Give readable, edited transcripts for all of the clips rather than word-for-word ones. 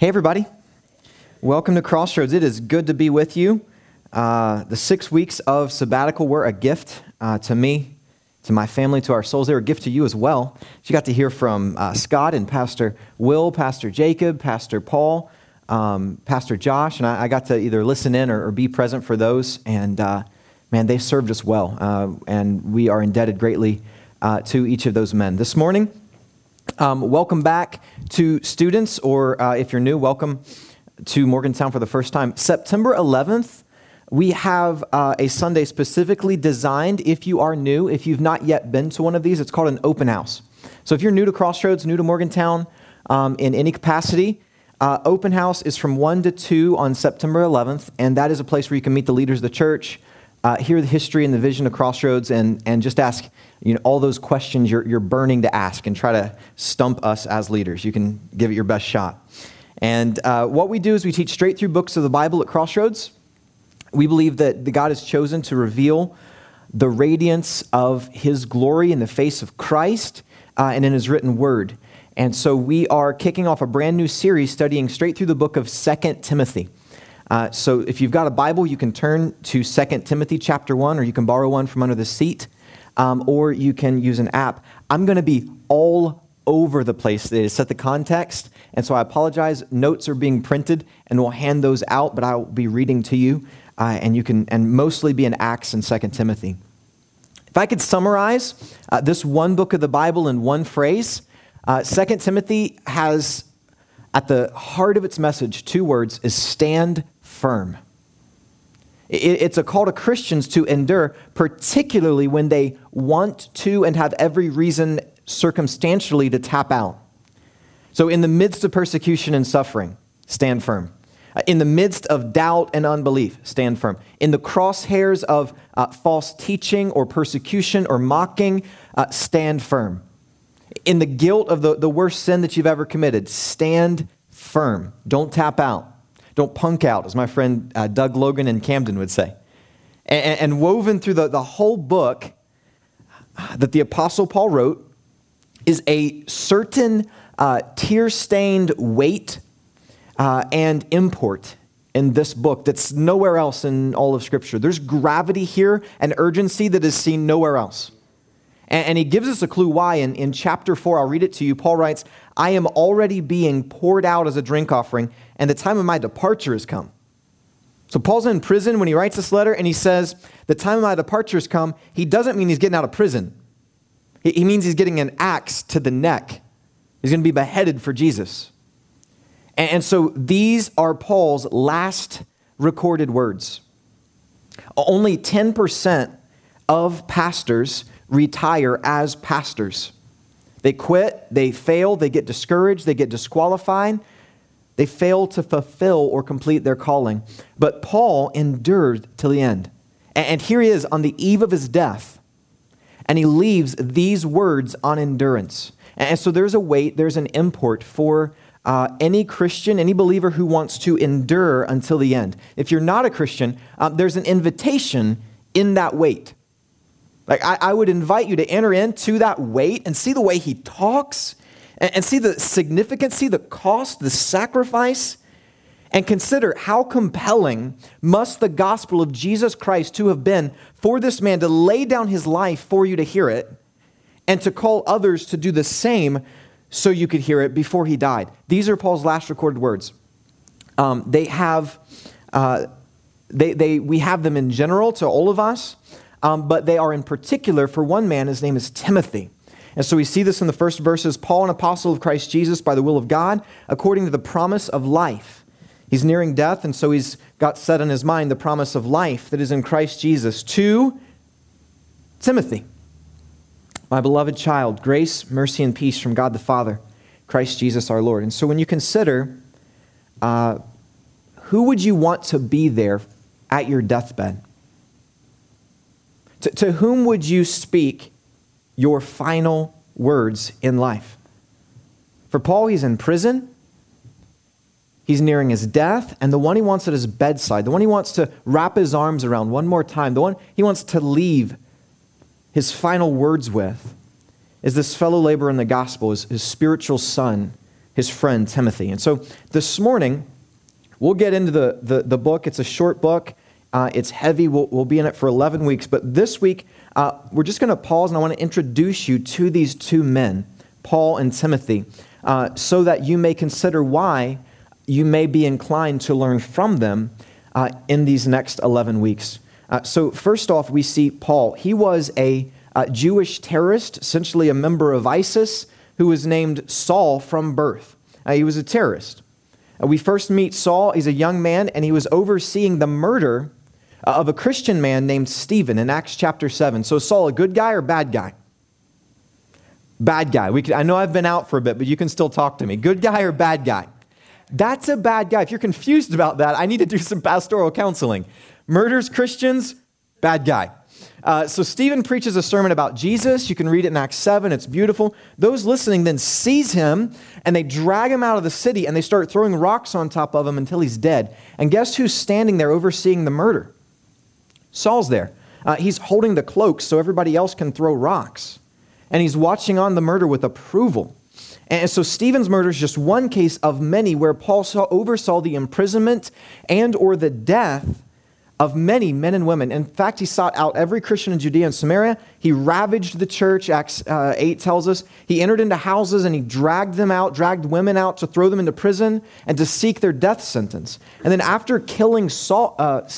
Hey everybody, welcome to Crossroads. It is good to be with you. The 6 weeks of sabbatical were a gift to me, to my family, to our souls. They were a gift to you as well. You got to hear from Scott and Pastor Will, Pastor Jacob, Pastor Paul, Pastor Josh, and I got to either listen in or be present for those. And man, they served us well, and we are indebted greatly to each of those men. This morning, welcome back to students, or if you're new, welcome to Morgantown for the first time. September 11th, we have a Sunday specifically designed, if you are new, if you've not yet been to one of these, it's called an open house. So if you're new to Crossroads, new to Morgantown, in any capacity, open house is from 1 to 2 on September 11th, and that is a place where you can meet the leaders of the church, hear the history and the vision of Crossroads, and just ask all those questions you're burning to ask and try to stump us as leaders. You can give it your best shot. And what we do is we teach straight through books of the Bible at Crossroads. We believe that God has chosen to reveal the radiance of His glory in the face of Christ and in His written word. And so we are kicking off a brand new series studying straight through the book of 2 Timothy. So if you've got a Bible, you can turn to 2 Timothy chapter 1, or you can borrow one from under the seat, or you can use an app. I'm going to be all over the place today to set the context, and so I apologize. Notes are being printed, and we'll hand those out, but I'll be reading to you, and you can, and mostly be in Acts and 2 Timothy. If I could summarize this one book of the Bible in one phrase, 2 Timothy has, at the heart of its message, 2 words, is stand firm. It's a call to Christians to endure, particularly when they want to and have every reason circumstantially to tap out. So in the midst of persecution and suffering, stand firm. In the midst of doubt and unbelief, stand firm. In the crosshairs of false teaching or persecution or mocking, stand firm. In the guilt of the worst sin that you've ever committed, stand firm. Don't tap out. Don't punk out, as my friend Doug Logan in Camden would say. And woven through the whole book that the Apostle Paul wrote is a certain tear-stained weight and import in this book that's nowhere else in all of Scripture. There's gravity here and urgency that is seen nowhere else. And he gives us a clue why. In chapter 4, I'll read it to you. Paul writes, I am already being poured out as a drink offering, and the time of my departure has come. So Paul's in prison when he writes this letter, and he says, the time of my departure has come. He doesn't mean he's getting out of prison. He means he's getting an axe to the neck. He's going to be beheaded for Jesus. And so these are Paul's last recorded words. Only 10% of pastors retire as pastors. They quit, they fail, they get discouraged, they get disqualified, they fail to fulfill or complete their calling. But Paul endured till the end. And here he is on the eve of his death, and he leaves these words on endurance. And so there's a weight, there's an import for any Christian, any believer who wants to endure until the end. If you're not a Christian, there's an invitation in that weight. Like I would invite you to enter into that weight and see the way he talks and see the significance, see the cost, the sacrifice, and consider how compelling must the gospel of Jesus Christ to have been for this man to lay down his life for you to hear it and to call others to do the same so you could hear it before he died. These are Paul's last recorded words. We have them in general to all of us. But they are in particular for one man. His name is Timothy. And so we see this in the first verses. Paul, an apostle of Christ Jesus by the will of God, according to the promise of life. He's nearing death, and so he's got set in his mind the promise of life that is in Christ Jesus to Timothy, my beloved child, grace, mercy, and peace from God the Father, Christ Jesus our Lord. And so when you consider who would you want to be there at your deathbed? To whom would you speak your final words in life? For Paul, he's in prison. He's nearing his death. And the one he wants at his bedside, the one he wants to wrap his arms around one more time, the one he wants to leave his final words with, is this fellow laborer in the gospel, his spiritual son, his friend Timothy. And so this morning, we'll get into the book. It's a short book. It's heavy. We'll be in it for 11 weeks. But this week, we're just going to pause, and I want to introduce you to these two men, Paul and Timothy, so that you may consider why you may be inclined to learn from them in these next 11 weeks. So first off, we see Paul. He was a Jewish terrorist, essentially a member of ISIS, who was named Saul from birth. He was a terrorist. We first meet Saul. He's a young man, and he was overseeing the murder of a Christian man named Stephen in Acts chapter 7. So Saul, a good guy or bad guy? Bad guy. I know I've been out for a bit, but you can still talk to me. Good guy or bad guy? That's a bad guy. If you're confused about that, I need to do some pastoral counseling. Murders Christians, bad guy. So Stephen preaches a sermon about Jesus. You can read it in Acts 7. It's beautiful. Those listening then seize him, and they drag him out of the city, and they start throwing rocks on top of him until he's dead. And guess who's standing there overseeing the murder? Saul's there. He's holding the cloak so everybody else can throw rocks. And he's watching on the murder with approval. And so Stephen's murder is just one case of many where Paul oversaw the imprisonment and or the death of many men and women. In fact, he sought out every Christian in Judea and Samaria. He ravaged the church, Acts 8 tells us. He entered into houses and he dragged women out to throw them into prison and to seek their death sentence. And then after killing Saul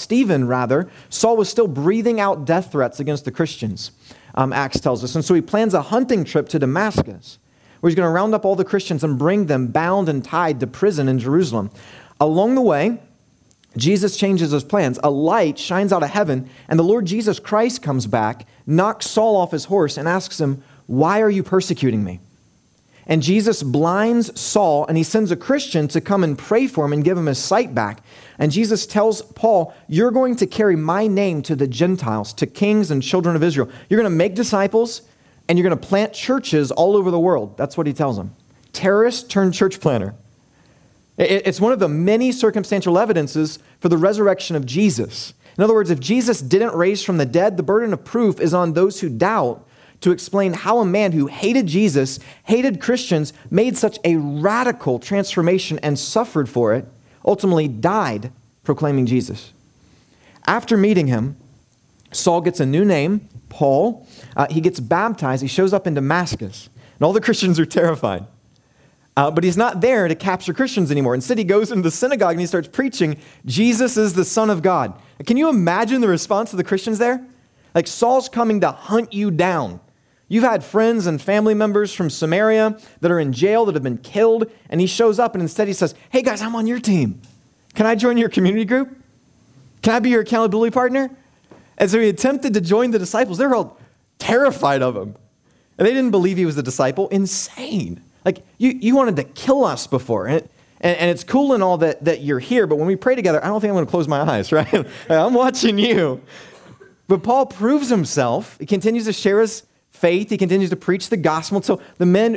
was still breathing out death threats against the Christians, Acts tells us. And so he plans a hunting trip to Damascus, where he's going to round up all the Christians and bring them bound and tied to prison in Jerusalem. Along the way, Jesus changes his plans. A light shines out of heaven, and the Lord Jesus Christ comes back, knocks Saul off his horse, and asks him, "Why are you persecuting me?" And Jesus blinds Saul, and he sends a Christian to come and pray for him and give him his sight back. And Jesus tells Paul, "You're going to carry my name to the Gentiles, to kings and children of Israel. You're going to make disciples, and you're going to plant churches all over the world." That's what he tells him. Terrorist turned church planter. It's one of the many circumstantial evidences for the resurrection of Jesus. In other words, if Jesus didn't raise from the dead, the burden of proof is on those who doubt to explain how a man who hated Jesus, hated Christians, made such a radical transformation and suffered for it, ultimately died proclaiming Jesus. After meeting him, Saul gets a new name, Paul. He gets baptized. He shows up in Damascus, and all the Christians are terrified. But he's not there to capture Christians anymore. Instead, he goes into the synagogue and he starts preaching, Jesus is the Son of God. Can you imagine the response of the Christians there? Like, Saul's coming to hunt you down. You've had friends and family members from Samaria that are in jail that have been killed, and he shows up and instead he says, "Hey guys, I'm on your team. Can I join your community group? Can I be your accountability partner?" And so he attempted to join the disciples. They were all terrified of him. And they didn't believe he was a disciple. Insane. Like, you wanted to kill us before. And it's cool and all that you're here, but when we pray together, I don't think I'm going to close my eyes, right? I'm watching you. But Paul proves himself. He continues to share his faith. He continues to preach the gospel. So the men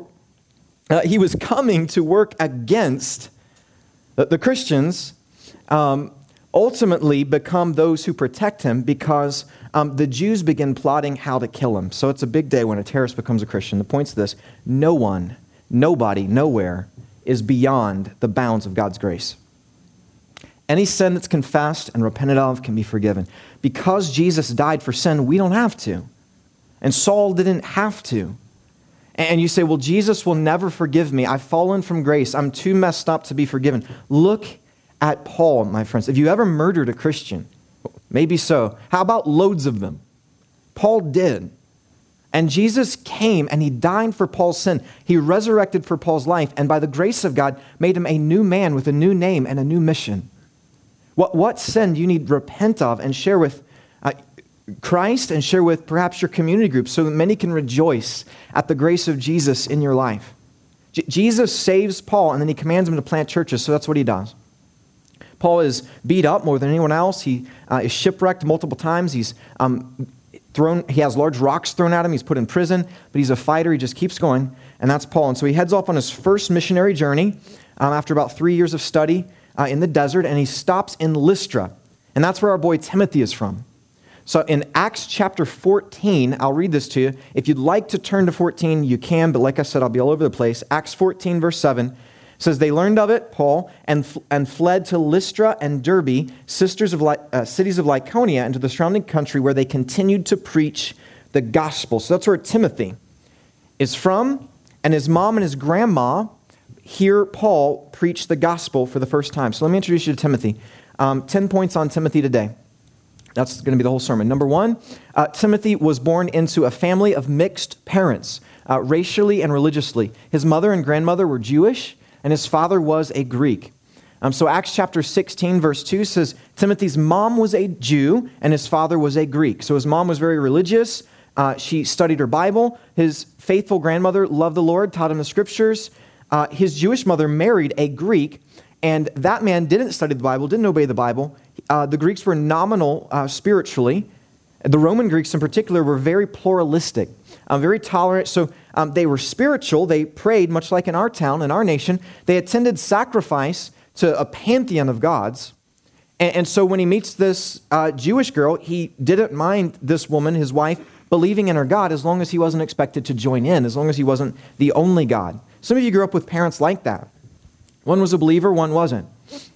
he was coming to work against, the Christians, ultimately become those who protect him because the Jews begin plotting how to kill him. So it's a big day when a terrorist becomes a Christian. The point's this: no one, nobody, nowhere is beyond the bounds of God's grace. Any sin that's confessed and repented of can be forgiven. Because Jesus died for sin, we don't have to. And Saul didn't have to. And you say, well, Jesus will never forgive me. I've fallen from grace. I'm too messed up to be forgiven. Look at Paul, my friends. If you ever murdered a Christian, maybe so. How about loads of them? Paul did. And Jesus came and he died for Paul's sin. He resurrected for Paul's life. And by the grace of God, made him a new man with a new name and a new mission. What sin do you need to repent of and share with Christ and share with perhaps your community group so that many can rejoice at the grace of Jesus in your life? Jesus saves Paul and then he commands him to plant churches. So that's what he does. Paul is beat up more than anyone else. He is shipwrecked multiple times. He has large rocks thrown at him. He's put in prison, but he's a fighter. He just keeps going, and that's Paul. And so he heads off on his first missionary journey after about 3 years of study in the desert, and he stops in Lystra, and that's where our boy Timothy is from. So in Acts chapter 14, I'll read this to you. If you'd like to turn to 14, you can, but like I said, I'll be all over the place. Acts 14, verse 7 says, they learned of it, Paul, and fled to Lystra and Derbe, cities of Lycaonia, and to the surrounding country, where they continued to preach the gospel. So that's where Timothy is from, and his mom and his grandma hear Paul preach the gospel for the first time. So let me introduce you to Timothy. 10 points on Timothy today. That's going to be the whole sermon. Number one, Timothy was born into a family of mixed parents, racially and religiously. His mother and grandmother were Jewish, and his father was a Greek. So Acts chapter 16, verse 2 says, Timothy's mom was a Jew, and his father was a Greek. So his mom was very religious. She studied her Bible. His faithful grandmother loved the Lord, taught him the scriptures. His Jewish mother married a Greek, and that man didn't study the Bible, didn't obey the Bible. The Greeks were nominal spiritually. The Roman Greeks in particular were very pluralistic, very tolerant. So they were spiritual. They prayed, much like in our town, in our nation. They attended sacrifice to a pantheon of gods. And so when he meets this Jewish girl, he didn't mind this woman, his wife, believing in her God as long as he wasn't expected to join in, as long as he wasn't the only God. Some of you grew up with parents like that. One was a believer, one wasn't.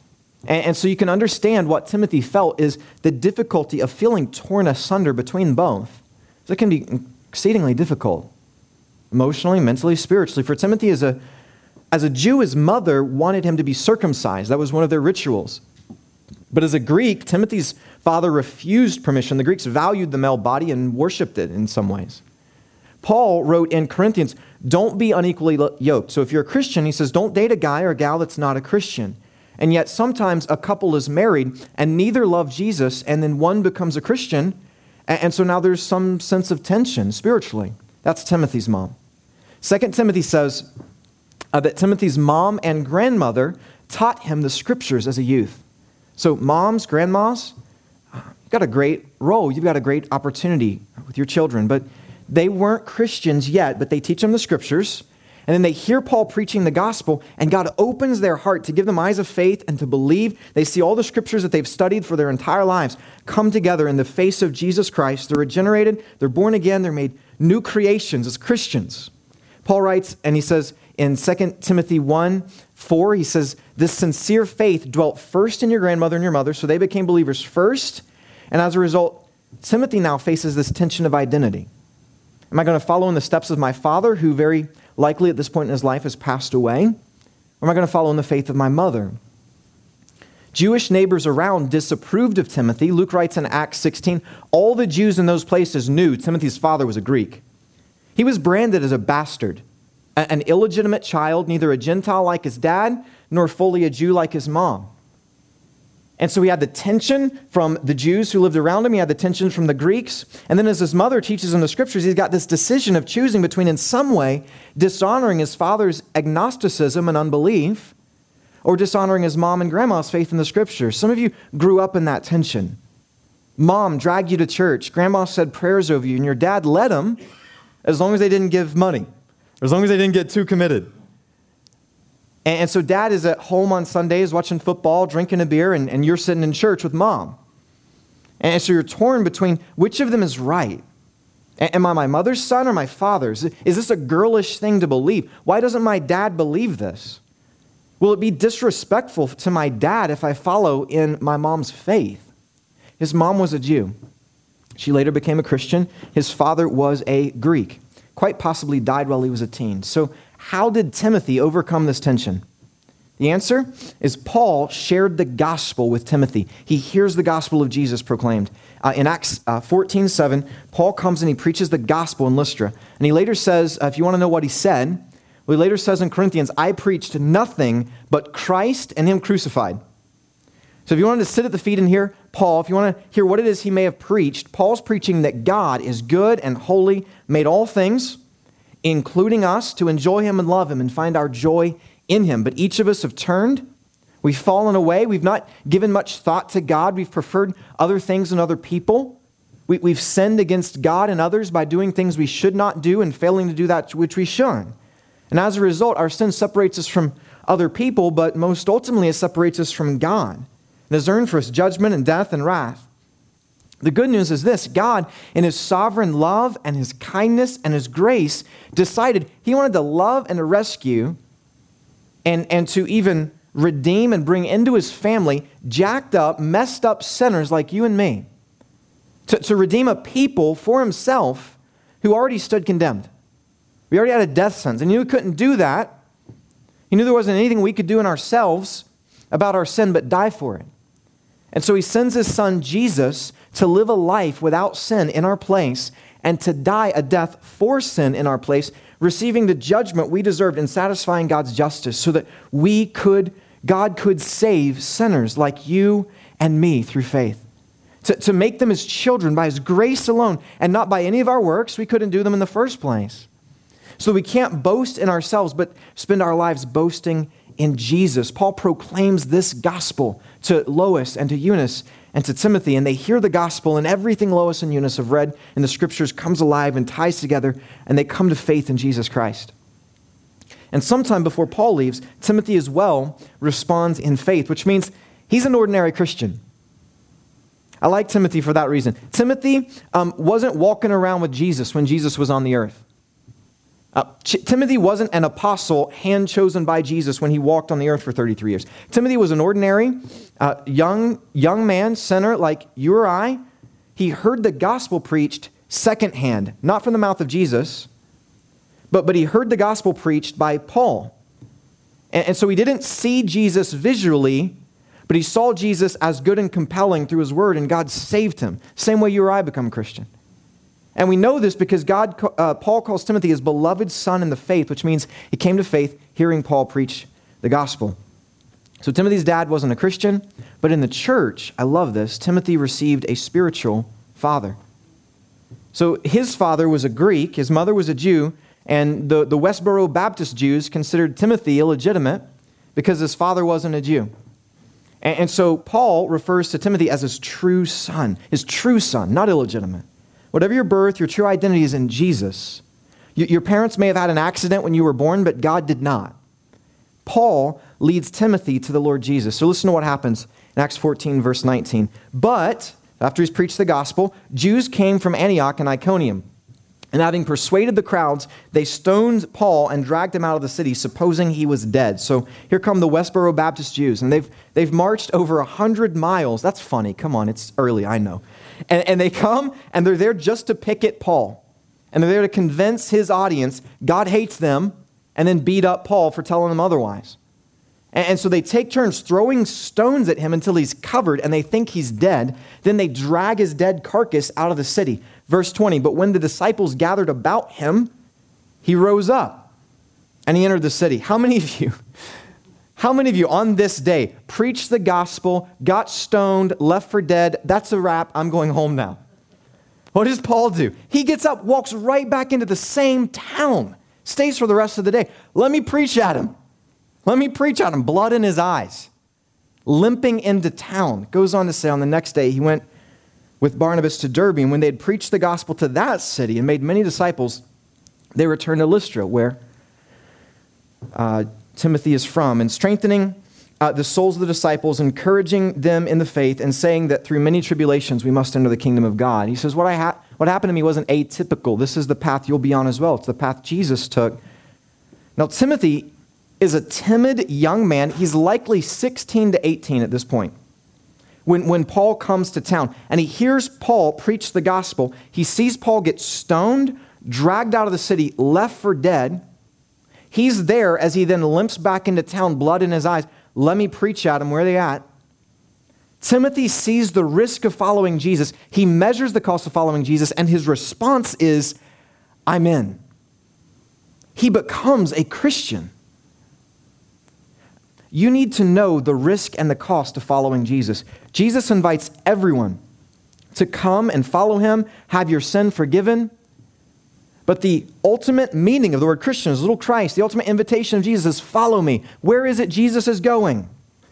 And so you can understand what Timothy felt is the difficulty of feeling torn asunder between both. So it can be exceedingly difficult, emotionally, mentally, spiritually. For Timothy, as a Jew, his mother wanted him to be circumcised. That was one of their rituals. But as a Greek, Timothy's father refused permission. The Greeks valued the male body and worshipped it in some ways. Paul wrote in Corinthians, don't be unequally yoked. So if you're a Christian, he says, don't date a guy or a gal that's not a Christian. And yet sometimes a couple is married and neither love Jesus, and then one becomes a Christian, and so now there's some sense of tension spiritually. That's Timothy's mom. 2 Timothy says that Timothy's mom and grandmother taught him the scriptures as a youth. So moms, grandmas, you've got a great role. You've got a great opportunity with your children. But they weren't Christians yet, but they teach them the scriptures. And then they hear Paul preaching the gospel, and God opens their heart to give them eyes of faith and to believe. They see all the scriptures that they've studied for their entire lives come together in the face of Jesus Christ. They're regenerated, they're born again, they're made new creations as Christians. Paul writes, and he says in 2 Timothy 1:4, he says, this sincere faith dwelt first in your grandmother and your mother, so they became believers first. And as a result, Timothy now faces this tension of identity. Am I going to follow in the steps of my father, who very likely at this point in his life has passed away? Or am I going to follow in the faith of my mother? Jewish neighbors around disapproved of Timothy. Luke writes in Acts 16, all the Jews in those places knew Timothy's father was a Greek. He was branded as a bastard, an illegitimate child, neither a Gentile like his dad, nor fully a Jew like his mom. And so he had the tension from the Jews who lived around him. He had the tension from the Greeks. And then as his mother teaches in the scriptures, he's got this decision of choosing between, in some way, dishonoring his father's agnosticism and unbelief, or dishonoring his mom and grandma's faith in the scriptures. Some of you grew up in that tension. Mom dragged you to church. Grandma said prayers over you, and your dad let them as long as they didn't give money, or as long as they didn't get too committed. And so dad is at home on Sundays watching football, drinking a beer, and you're sitting in church with mom. And so you're torn between which of them is right. Am I my mother's son or my father's? Is this a girlish thing to believe? Why doesn't my dad believe this? Will it be disrespectful to my dad if I follow in my mom's faith? His mom was a Jew. She later became a Christian. His father was a Greek, quite possibly died while he was a teen. So how did Timothy overcome this tension? The answer is Paul shared the gospel with Timothy. He hears the gospel of Jesus proclaimed. In Acts 14:7, Paul comes and he preaches the gospel in Lystra. And he later says, if you want to know what he said, well, he later says in Corinthians, I preached nothing but Christ and him crucified. So if you wanted to sit at the feet and hear Paul, if you want to hear what it is he may have preached, Paul's preaching that God is good and holy, made all things, including us, to enjoy him and love him and find our joy in him. But each of us have turned. We've fallen away. We've not given much thought to God. We've preferred other things and other people. We've sinned against God and others by doing things we should not do and failing to do that which we should. And as a result, our sin separates us from other people, but most ultimately it separates us from God. It has earned for us judgment and death and wrath. The good news is this: God, in his sovereign love and his kindness and his grace, decided he wanted to love and to rescue and to even redeem and bring into his family jacked up, messed up sinners like you and me. To redeem a people for himself who already stood condemned. We already had a death sentence, and he knew he couldn't do that. He knew there wasn't anything we could do in ourselves about our sin but die for it. And so he sends his son Jesus to live a life without sin in our place and to die a death for sin in our place, receiving the judgment we deserved and satisfying God's justice so that God could save sinners like you and me through faith. To make them his children by his grace alone and not by any of our works. We couldn't do them in the first place. So we can't boast in ourselves, but spend our lives boasting in Jesus. Paul proclaims this gospel to Lois and to Eunice and to Timothy, and they hear the gospel, and everything Lois and Eunice have read in the scriptures comes alive and ties together, and they come to faith in Jesus Christ. And sometime before Paul leaves, Timothy as well responds in faith, which means he's an ordinary Christian. I like Timothy for that reason. Timothy wasn't walking around with Jesus when Jesus was on the earth. Timothy wasn't an apostle hand-chosen by Jesus when he walked on the earth for 33 years. Timothy was an ordinary young man, sinner like you or I. He heard the gospel preached secondhand, not from the mouth of Jesus, but he heard the gospel preached by Paul. And so he didn't see Jesus visually, but he saw Jesus as good and compelling through his word, and God saved him. Same way you or I become a Christian. And we know this because Paul calls Timothy his beloved son in the faith, which means he came to faith hearing Paul preach the gospel. So Timothy's dad wasn't a Christian, but in the church, I love this, Timothy received a spiritual father. So his father was a Greek, his mother was a Jew, and the Westboro Baptist Jews considered Timothy illegitimate because his father wasn't a Jew. And so Paul refers to Timothy as his true son, not illegitimate. Whatever your birth, your true identity is in Jesus. Your parents may have had an accident when you were born, but God did not. Paul leads Timothy to the Lord Jesus. So listen to what happens in Acts 14, verse 19. But, after he's preached the gospel, Jews came from Antioch and Iconium. And having persuaded the crowds, they stoned Paul and dragged him out of the city, supposing he was dead. So here come the Westboro Baptist Jews, and they've marched over 100 miles. That's funny. Come on, it's early, I know. And they come, and they're there just to picket Paul. And they're there to convince his audience God hates them, and then beat up Paul for telling them otherwise. And so they take turns throwing stones at him until he's covered, and they think he's dead. Then they drag his dead carcass out of the city. Verse 20, but when the disciples gathered about him, he rose up, and he entered the city. How many of you on this day preached the gospel, got stoned, left for dead? That's a wrap. I'm going home now. What does Paul do? He gets up, walks right back into the same town, stays for the rest of the day. Let me preach at him. Blood in his eyes. Limping into town. Goes on to say on the next day he went with Barnabas to Derbe, and when they had preached the gospel to that city and made many disciples, they returned to Lystra, where Timothy is from, and strengthening the souls of the disciples, encouraging them in the faith, and saying that through many tribulations we must enter the kingdom of God. He says, what happened to me wasn't atypical. This is the path you'll be on as well. It's the path Jesus took. Now, Timothy is a timid young man. He's likely 16 to 18 at this point. When Paul comes to town, and he hears Paul preach the gospel, he sees Paul get stoned, dragged out of the city, left for dead. He's there as he then limps back into town, blood in his eyes. Let me preach at him. Where are they at? Timothy sees the risk of following Jesus. He measures the cost of following Jesus, and his response is, I'm in. He becomes a Christian. You need to know the risk and the cost of following Jesus. Jesus invites everyone to come and follow him, have your sin forgiven. But the ultimate meaning of the word Christian is little Christ. The ultimate invitation of Jesus is follow me. Where is it Jesus is going?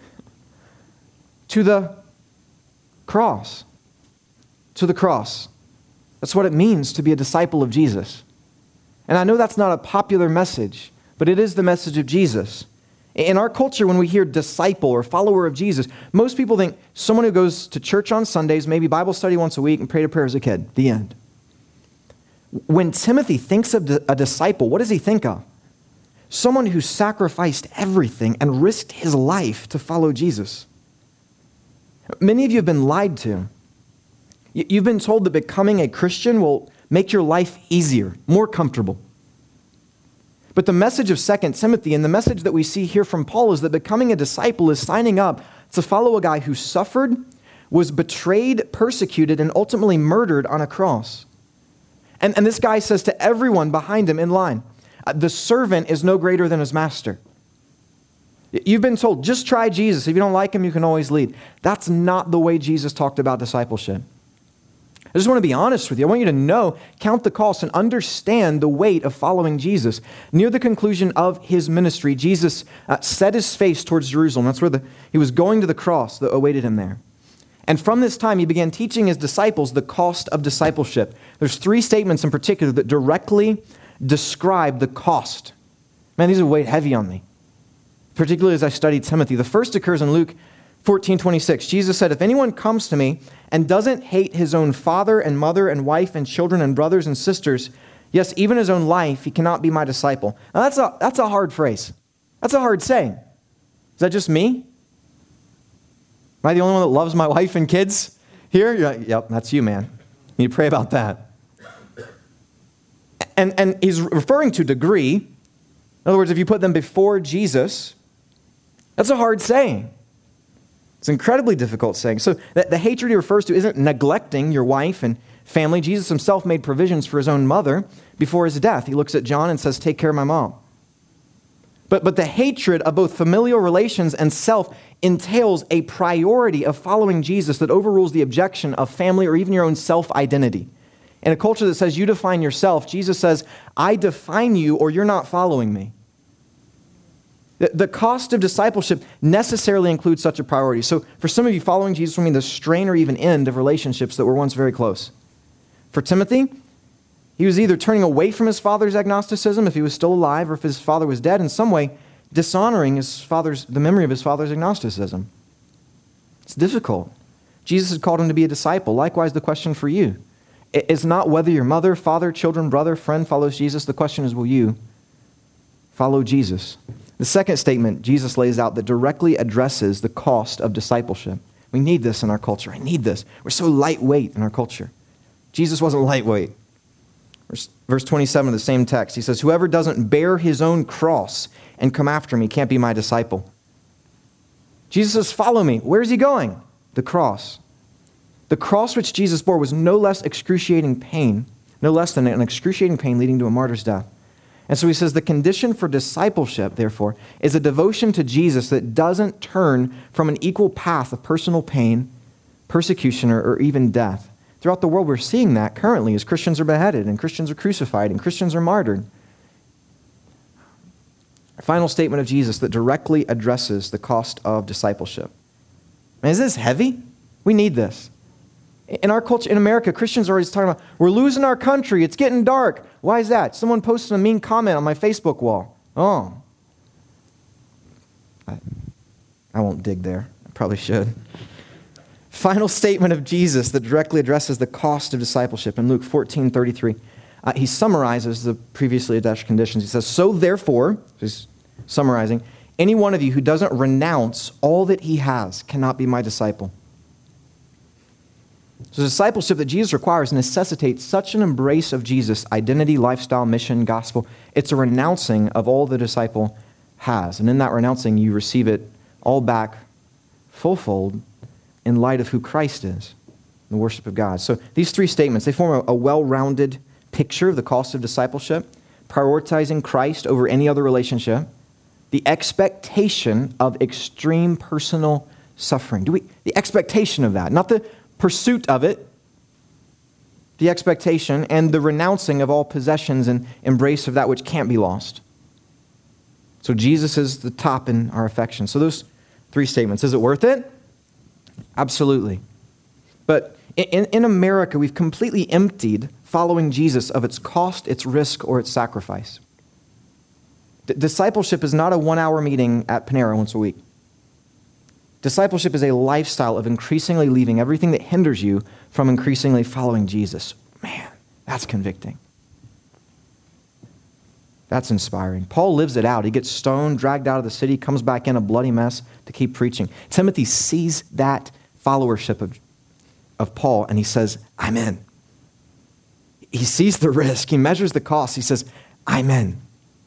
To the cross. To the cross. That's what it means to be a disciple of Jesus. And I know that's not a popular message, but it is the message of Jesus. In our culture, when we hear disciple or follower of Jesus, most people think someone who goes to church on Sundays, maybe Bible study once a week, and prayed a prayer as a kid. The end. When Timothy thinks of a disciple, what does he think of? Someone who sacrificed everything and risked his life to follow Jesus. Many of you have been lied to. You've been told that becoming a Christian will make your life easier, more comfortable. But the message of 2 Timothy and the message that we see here from Paul is that becoming a disciple is signing up to follow a guy who suffered, was betrayed, persecuted, and ultimately murdered on a cross. And this guy says to everyone behind him in line, the servant is no greater than his master. You've been told, just try Jesus. If you don't like him, you can always leave. That's not the way Jesus talked about discipleship. I just want to be honest with you. I want you to know, count the cost, and understand the weight of following Jesus. Near the conclusion of his ministry, Jesus set his face towards Jerusalem. That's where he was going to the cross that awaited him there. And from this time, he began teaching his disciples the cost of discipleship. There's 3 statements in particular that directly describe the cost. Man, these are weighed heavy on me, particularly as I studied Timothy. The first occurs in Luke 14:26. Jesus said, if anyone comes to me and doesn't hate his own father and mother and wife and children and brothers and sisters, yes, even his own life, he cannot be my disciple. Now that's a hard phrase. That's a hard saying. Is that just me? Am I the only one that loves my wife and kids here? You're like, yep, that's you, man. You need to pray about that. And he's referring to degree. In other words, if you put them before Jesus, that's a hard saying. It's an incredibly difficult saying. So the hatred he refers to isn't neglecting your wife and family. Jesus himself made provisions for his own mother before his death. He looks at John and says, take care of my mom. But the hatred of both familial relations and self entails a priority of following Jesus that overrules the objection of family or even your own self-identity. In a culture that says you define yourself, Jesus says, I define you or you're not following me. The cost of discipleship necessarily includes such a priority. So for some of you, following Jesus will mean the strain or even end of relationships that were once very close. For Timothy, he was either turning away from his father's agnosticism if he was still alive, or if his father was dead, in some way dishonoring the memory of his father's agnosticism. It's difficult. Jesus had called him to be a disciple. Likewise, the question for you is not whether your mother, father, children, brother, friend follows Jesus. The question is, will you follow Jesus? The second statement Jesus lays out that directly addresses the cost of discipleship. We need this in our culture. I need this. We're so lightweight in our culture. Jesus wasn't lightweight. Verse 27 of the same text, he says, whoever doesn't bear his own cross and come after me can't be my disciple. Jesus says, follow me. Where's he going? The cross. The cross which Jesus bore was no less than an excruciating pain leading to a martyr's death. And so he says the condition for discipleship, therefore, is a devotion to Jesus that doesn't turn from an equal path of personal pain, persecution, or even death. Throughout the world, we're seeing that currently as Christians are beheaded and Christians are crucified and Christians are martyred. A final statement of Jesus that directly addresses the cost of discipleship. Man, is this heavy? We need this. In our culture, in America, Christians are always talking about, we're losing our country, it's getting dark. Why is that? Someone posted a mean comment on my Facebook wall. Oh. I won't dig there. I probably should. Final statement of Jesus that directly addresses the cost of discipleship in Luke 14:33. He summarizes the previously attached conditions. He says, so therefore, he's summarizing, any one of you who doesn't renounce all that he has cannot be my disciple. So the discipleship that Jesus requires necessitates such an embrace of Jesus' identity, lifestyle, mission, gospel. It's a renouncing of all the disciple has. And in that renouncing, you receive it all back fullfold in light of who Christ is, the worship of God. So these 3 statements, they form a well-rounded picture of the cost of discipleship, prioritizing Christ over any other relationship, the expectation of extreme personal suffering. The expectation of that, not the pursuit of it, the expectation, and the renouncing of all possessions and embrace of that which can't be lost. So Jesus is the top in our affection. So those 3 statements. Is it worth it? Absolutely. But in America, we've completely emptied following Jesus of its cost, its risk, or its sacrifice. Discipleship is not a 1-hour meeting at Panera once a week. Discipleship is a lifestyle of increasingly leaving everything that hinders you from increasingly following Jesus. Man, that's convicting. That's inspiring. Paul lives it out. He gets stoned, dragged out of the city, comes back in a bloody mess to keep preaching. Timothy sees that followership of Paul, and he says, I'm in. He sees the risk. He measures the cost. He says, I'm in.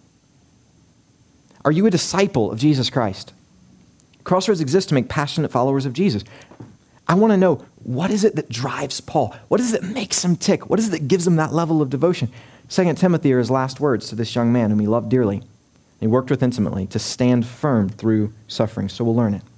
Are you a disciple of Jesus Christ? Crossroads exists to make passionate followers of Jesus. I want to know, what is it that drives Paul? What is it that makes him tick? What is it that gives him that level of devotion? 2 Timothy are his last words to this young man whom he loved dearly. He worked with intimately to stand firm through suffering. So we'll learn it.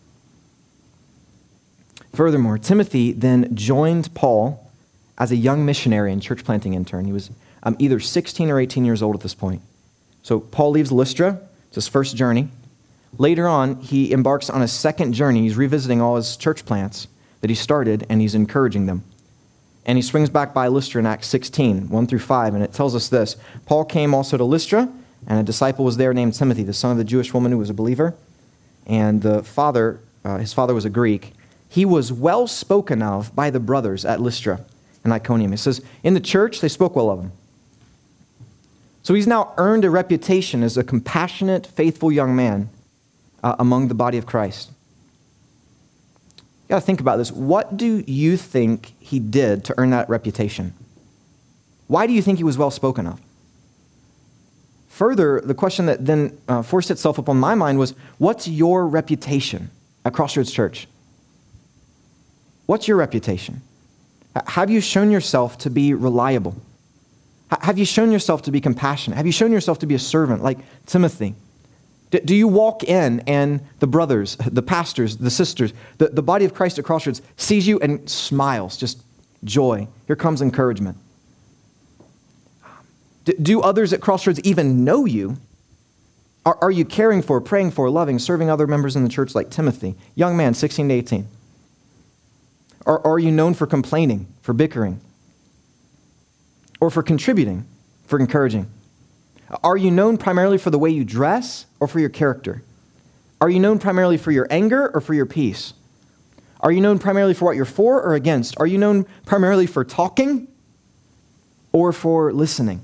Furthermore, Timothy then joined Paul as a young missionary and church planting intern. He was either 16 or 18 years old at this point. So Paul leaves Lystra. It's his first journey. Later on, he embarks on a second journey. He's revisiting all his church plants that he started, and he's encouraging them. And he swings back by Lystra in Acts 16, 1 through 5, and it tells us this. Paul came also to Lystra, and a disciple was there named Timothy, the son of the Jewish woman who was a believer. And his father was a Greek. He was well spoken of by the brothers at Lystra and Iconium. It says, in the church, they spoke well of him. So he's now earned a reputation as a compassionate, faithful young man among the body of Christ. You got to think about this. What do you think he did to earn that reputation? Why do you think he was well spoken of? Further, the question that then forced itself upon my mind was, what's your reputation at Crossroads Church? What's your reputation? Have you shown yourself to be reliable? Have you shown yourself to be compassionate? Have you shown yourself to be a servant like Timothy? Do you walk in and the brothers, the pastors, the sisters, the body of Christ at Crossroads sees you and smiles, just joy. Here comes encouragement. Do others at Crossroads even know you? Are you caring for, praying for, loving, serving other members in the church like Timothy, young man, 16 to 18? Or are you known for complaining, for bickering? Or for contributing, for encouraging? Are you known primarily for the way you dress or for your character? Are you known primarily for your anger or for your peace? Are you known primarily for what you're for or against? Are you known primarily for talking or for listening?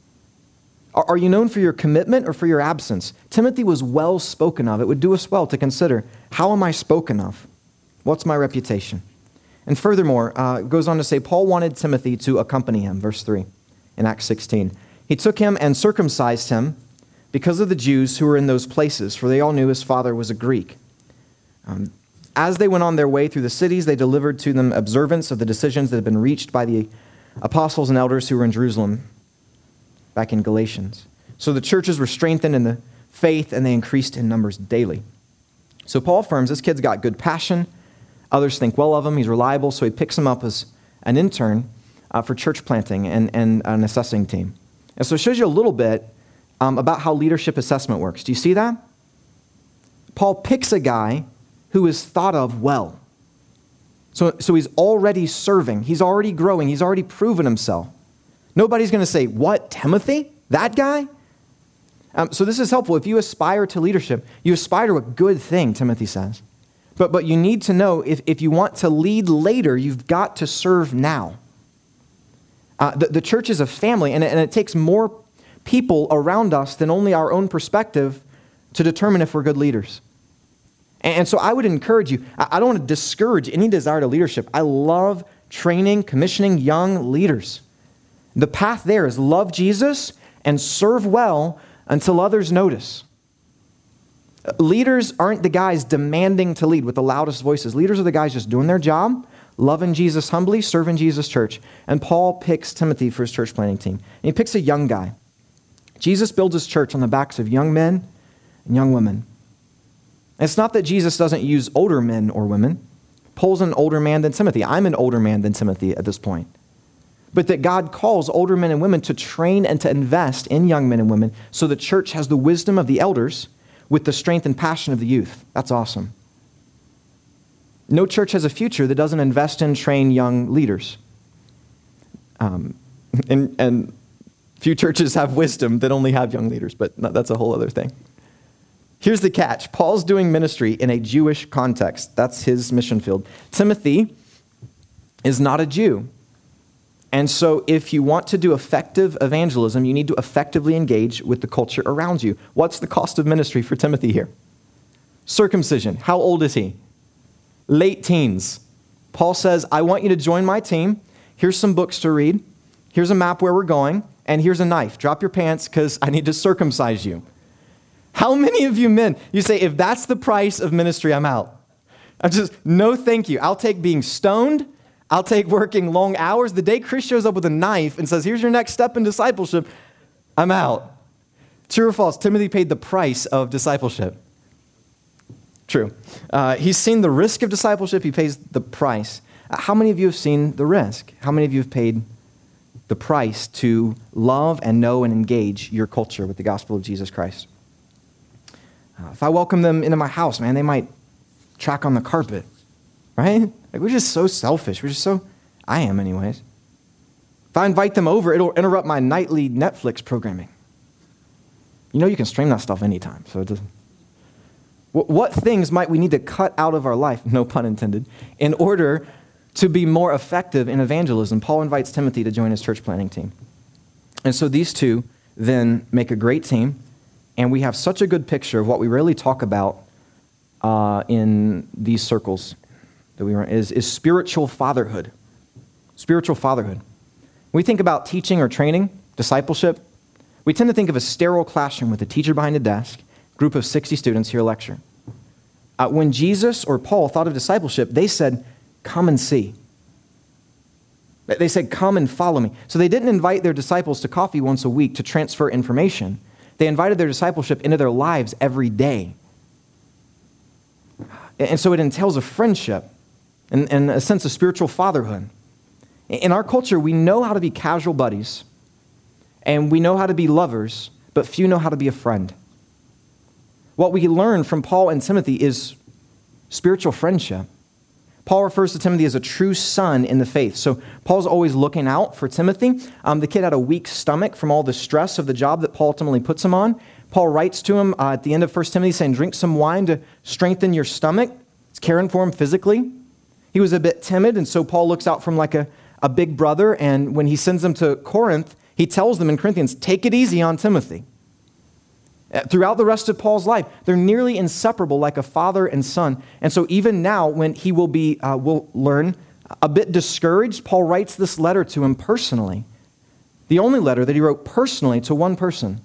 Are you known for your commitment or for your absence? Timothy was well spoken of. It would do us well to consider, how am I spoken of? What's my reputation? And furthermore, it goes on to say, Paul wanted Timothy to accompany him, verse 3 in Acts 16. He took him and circumcised him because of the Jews who were in those places, for they all knew his father was a Greek. As they went on their way through the cities, they delivered to them observance of the decisions that had been reached by the apostles and elders who were in Jerusalem, back in Galatians. So the churches were strengthened in the faith, and they increased in numbers daily. So Paul affirms this kid's got good passion. Others think well of him. He's reliable, so he picks him up as an intern for church planting and an assessing team. And so it shows you a little bit about how leadership assessment works. Do you see that? Paul picks a guy who is thought of well. So he's already serving. He's already growing. He's already proven himself. Nobody's going to say, what, Timothy? That guy? So this is helpful. If you aspire to leadership, you aspire to a good thing, Timothy says. But you need to know, if you want to lead later, you've got to serve now. The church is a family, and it takes more people around us than only our own perspective to determine if we're good leaders. And so I would encourage you, I don't want to discourage any desire to leadership. I love training, commissioning young leaders. The path there is love Jesus and serve well until others notice. Leaders aren't the guys demanding to lead with the loudest voices. Leaders are the guys just doing their job, loving Jesus humbly, serving Jesus' church. And Paul picks Timothy for his church planting team. And he picks a young guy. Jesus builds his church on the backs of young men and young women. And it's not that Jesus doesn't use older men or women. Paul's an older man than Timothy. I'm an older man than Timothy at this point. But that God calls older men and women to train and to invest in young men and women so the church has the wisdom of the elders with the strength and passion of the youth. That's awesome. No church has a future that doesn't invest and train young leaders. And Few churches have wisdom that only have young leaders, but that's a whole other thing. Here's the catch. Paul's doing ministry in a Jewish context. That's his mission field. Timothy is not a Jew. And so if you want to do effective evangelism, you need to effectively engage with the culture around you. What's the cost of ministry for Timothy here? Circumcision. How old is he? Late teens. Paul says, I want you to join my team. Here's some books to read. Here's a map where we're going. And here's a knife. Drop your pants because I need to circumcise you. How many of you men, you say, if that's the price of ministry, I'm out. I'm just, no thank you. I'll take being stoned. I'll take working long hours. The day Chris shows up with a knife and says, here's your next step in discipleship, I'm out. True or false? Timothy paid the price of discipleship. True. He's seen the risk of discipleship. He pays the price. How many of you have seen the risk? How many of you have paid the price to love and know and engage your culture with the gospel of Jesus Christ? If I welcome them into my house, man, they might track on the carpet, right? Like, we're just so selfish. I am anyways. If I invite them over, it'll interrupt my nightly Netflix programming. You know you can stream that stuff anytime, so it doesn't. What things might we need to cut out of our life, no pun intended, in order to be more effective in evangelism? Paul invites Timothy to join his church planting team. And so these two then make a great team. And we have such a good picture of what we really talk about in these circles that we run is spiritual fatherhood. Spiritual fatherhood. When we think about teaching or training, discipleship, we tend to think of a sterile classroom with a teacher behind a desk, group of 60 students hear a lecture. When Jesus or Paul thought of discipleship, they said, come and see. They said, come and follow me. So they didn't invite their disciples to coffee once a week to transfer information. They invited their discipleship into their lives every day. And so it entails a friendship and a sense of spiritual fatherhood. In our culture, we know how to be casual buddies, and we know how to be lovers, but few know how to be a friend. What we learn from Paul and Timothy is spiritual friendship. Paul refers to Timothy as a true son in the faith. So Paul's always looking out for Timothy. The kid had a weak stomach from all the stress of the job that Paul ultimately puts him on. Paul writes to him at the end of 1 Timothy saying, drink some wine to strengthen your stomach. It's caring for him physically. He was a bit timid, and so Paul looks out for him like a big brother. And when he sends them to Corinth, he tells them in Corinthians, take it easy on Timothy. Throughout the rest of Paul's life, they're nearly inseparable like a father and son. And so even now, when he will be, we'll learn, a bit discouraged, Paul writes this letter to him personally. The only letter that he wrote personally to one person.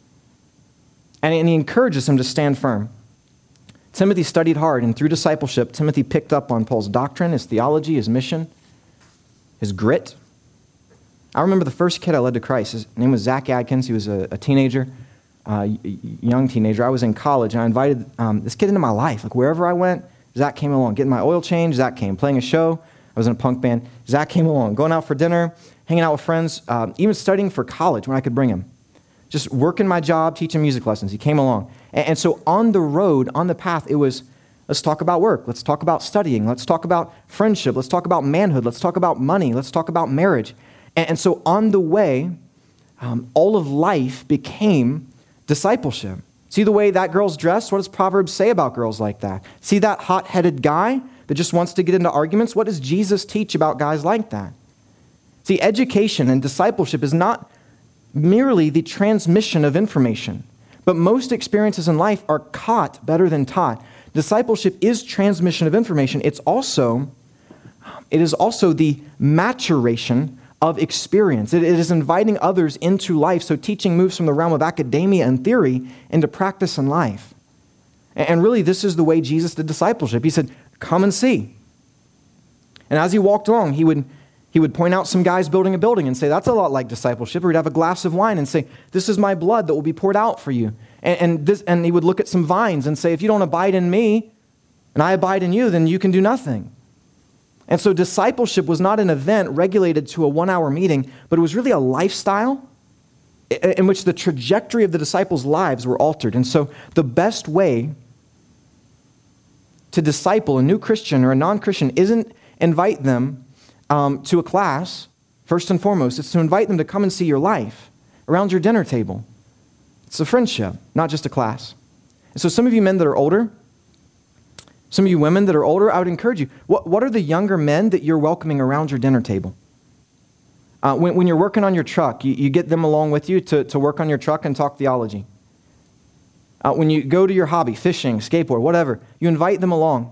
And he encourages him to stand firm. Timothy studied hard, and through discipleship, Timothy picked up on Paul's doctrine, his theology, his mission, his grit. I remember the first kid I led to Christ. His name was Zach Adkins. He was a teenager. Young teenager. I was in college, and I invited this kid into my life. Like, wherever I went, Zach came along. Getting my oil change, Zach came. Playing a show, I was in a punk band. Zach came along. Going out for dinner, hanging out with friends, even studying for college when I could bring him. Just working my job, teaching music lessons. He came along. And so on the road, on the path, it was, let's talk about work. Let's talk about studying. Let's talk about friendship. Let's talk about manhood. Let's talk about money. Let's talk about marriage. And so on the way, all of life became discipleship. See the way that girl's dressed? What does Proverbs say about girls like that? See that hot-headed guy that just wants to get into arguments? What does Jesus teach about guys like that? See, education and discipleship is not merely the transmission of information, but most experiences in life are caught better than taught. Discipleship is transmission of information. It is also the maturation of experience. It is inviting others into life. So teaching moves from the realm of academia and theory into practice and life. And really, this is the way Jesus did discipleship. He said, come and see. And as he walked along, he would point out some guys building a building and say, that's a lot like discipleship. Or he'd have a glass of wine and say, this is my blood that will be poured out for you. And he would look at some vines and say, if you don't abide in me and I abide in you, then you can do nothing. And so discipleship was not an event regulated to a 1-hour meeting, but it was really a lifestyle in which the trajectory of the disciples' lives were altered. And so the best way to disciple a new Christian or a non-Christian isn't invite them to a class, first and foremost. It's to invite them to come and see your life. around your dinner table. It's a friendship, not just a class. And so some of you men that are older, some of you women that are older, I would encourage you, what are the younger men that you're welcoming around your dinner table? When you're working on your truck, you get them along with you to work on your truck and talk theology. When you go to your hobby, fishing, skateboard, whatever, you invite them along.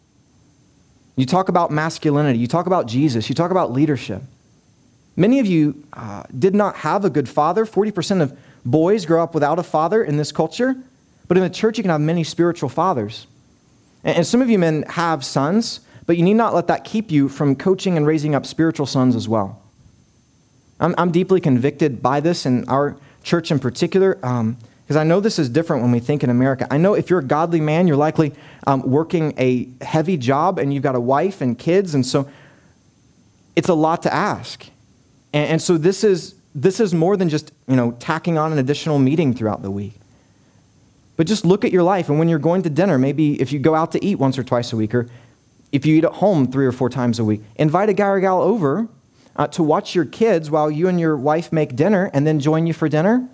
You talk about masculinity. You talk about Jesus. You talk about leadership. Many of you did not have a good father. 40% of boys grow up without a father in this culture. But in the church, you can have many spiritual fathers. And some of you men have sons, but you need not let that keep you from coaching and raising up spiritual sons as well. I'm deeply convicted by this in our church in particular, because I know this is different when we think in America. I know if you're a godly man, you're likely working a heavy job and you've got a wife and kids, and so it's a lot to ask. And so this is more than just, tacking on an additional meeting throughout the week. But just look at your life, and when you're going to dinner, maybe if you go out to eat once or twice a week, or if you eat at home 3 or 4 times a week, invite a guy or gal over to watch your kids while you and your wife make dinner and then join you for dinner.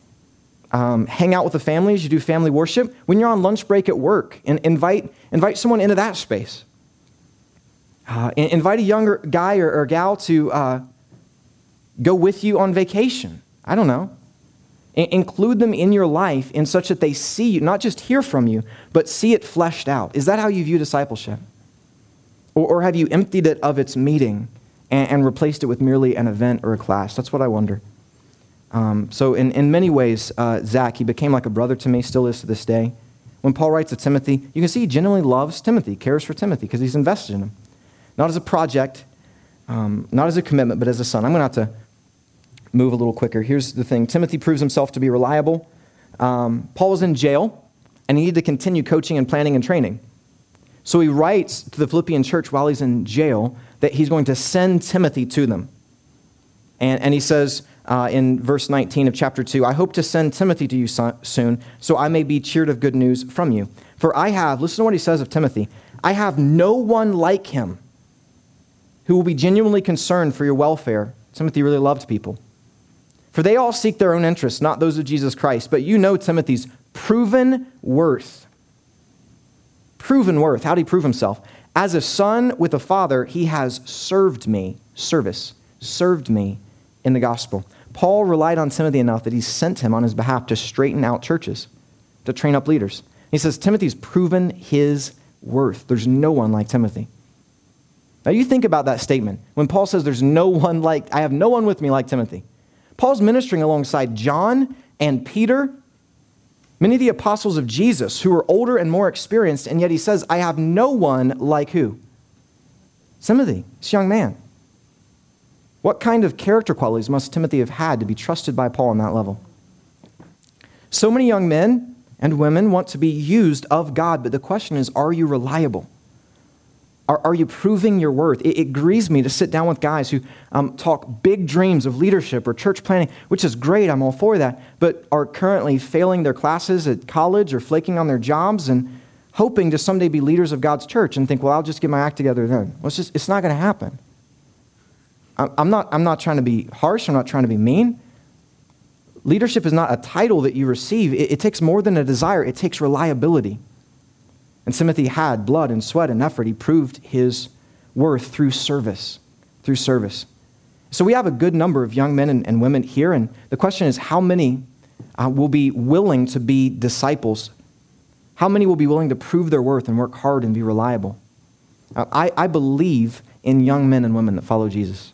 Hang out with the family as you do family worship. When you're on lunch break at work, and invite someone into that space. Invite a younger guy or gal to go with you on vacation. I don't know. Include them in your life in such that they see you, not just hear from you, but see it fleshed out. Is that how you view discipleship? Or have you emptied it of its meaning and replaced it with merely an event or a class? That's what I wonder. So in many ways, Zach, he became like a brother to me, still is to this day. When Paul writes to Timothy, you can see he genuinely loves Timothy, cares for Timothy, because he's invested in him. Not as a project, not as a commitment, but as a son. I'm going to have to move a little quicker. Here's the thing. Timothy proves himself to be reliable. Paul was in jail, and he needed to continue coaching and planning and training. So he writes to the Philippian church while he's in jail that he's going to send Timothy to them. And he says in verse 19 of chapter 2, I hope to send Timothy to you soon, so I may be cheered of good news from you. For I have, listen to what he says of Timothy, I have no one like him who will be genuinely concerned for your welfare. Timothy really loved people. For they all seek their own interests, not those of Jesus Christ. But you know Timothy's proven worth. Proven worth. How did he prove himself? As a son with a father, he has served me in the gospel. Paul relied on Timothy enough that he sent him on his behalf to straighten out churches, to train up leaders. He says Timothy's proven his worth. There's no one like Timothy. Now you think about that statement. When Paul says I have no one with me like Timothy. Paul's ministering alongside John and Peter, many of the apostles of Jesus who are older and more experienced, and yet he says, I have no one like who? Timothy, this young man. What kind of character qualities must Timothy have had to be trusted by Paul on that level? So many young men and women want to be used of God, but the question is, are you reliable? Are you proving your worth? It grieves me to sit down with guys who talk big dreams of leadership or church planning, which is great, I'm all for that, but are currently failing their classes at college or flaking on their jobs and hoping to someday be leaders of God's church and think, well, I'll just get my act together then. Well, it's not going to happen. I'm not trying to be harsh. I'm not trying to be mean. Leadership is not a title that you receive. It takes more than a desire. It takes reliability. And Timothy had blood and sweat and effort. He proved his worth through service. So we have a good number of young men and women here, and the question is how many will be willing to be disciples? How many will be willing to prove their worth and work hard and be reliable? I believe in young men and women that follow Jesus.